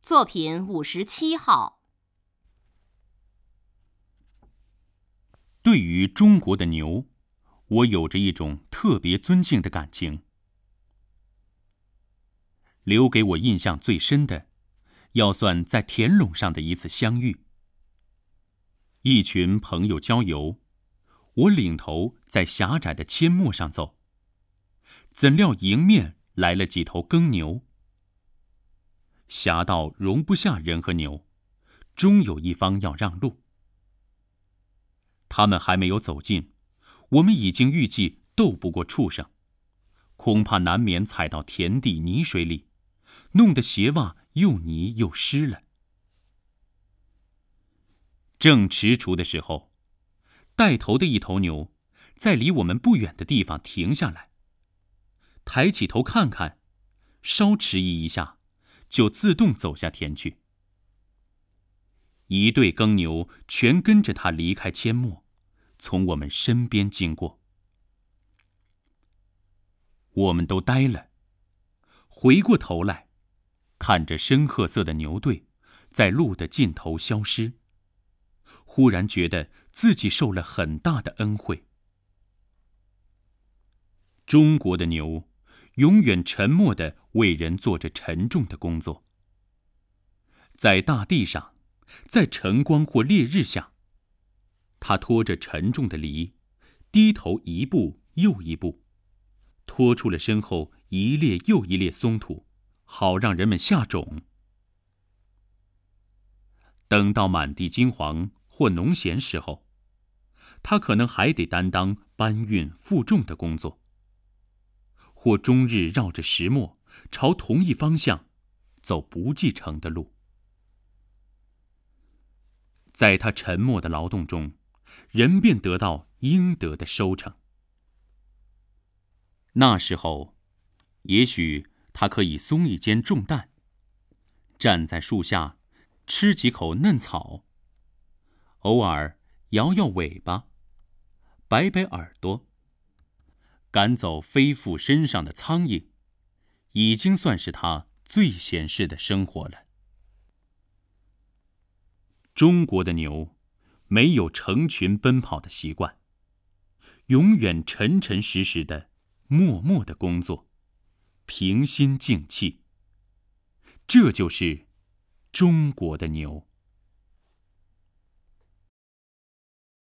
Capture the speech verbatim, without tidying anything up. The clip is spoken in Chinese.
作品五十七号。 对于中国的牛，我有着一种特别尊敬的感情。留给我印象最深的，要算在田垄上的一次相遇。一群朋友郊游，我领头在狭窄的阡陌上走，怎料迎面来了几头耕牛。狭道容不下人和牛，终有一方要让路。他们还没有走近，我们已经预计斗不过畜生，恐怕难免踩到田地泥水里，弄得鞋袜又泥又湿了。正踟蹰的时候，带头的一头牛在离我们不远的地方停下来，抬起头看看，稍迟疑一下，就自动走下田去。一队耕牛全跟着他离开阡陌，从我们身边经过。我们都呆了，回过头来，看着深褐色的牛队在路的尽头消失，忽然觉得自己受了很大的恩惠。中国的牛永远沉默地为人做着沉重的工作，在大地上，在晨光或烈日下，他拖着沉重的犁，低头一步又一步，拖出了身后一列又一列松土，好让人们下种。等到满地金黄或农闲时候，他可能还得担当搬运负重的工作，或终日绕着石磨朝同一方向走不计成的路。在他沉默的劳动中，人便得到应得的收成。那时候，也许他可以松一肩重担，站在树下吃几口嫩草，偶尔摇摇尾巴，摆摆耳朵，赶走飞附身上的苍蝇，已经算是他最闲适的生活了。中国的牛没有成群奔跑的习惯，永远沉沉实实的默默的工作，平心静气。这就是中国的牛。